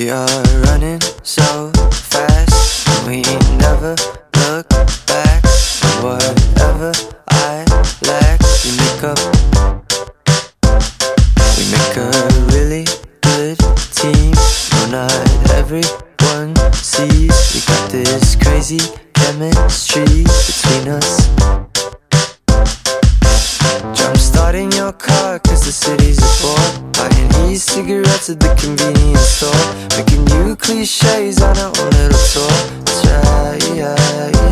We are running so fast, and we never look back. Whatever I lack, we make up. We make a really good team. No, not everyone sees we got this crazy chemistry between us. Jump starting your car cause the city's a bore. Buying e-cigarettes at the convenience store. Making new cliches on our own little tour. That's right, yeah, yeah.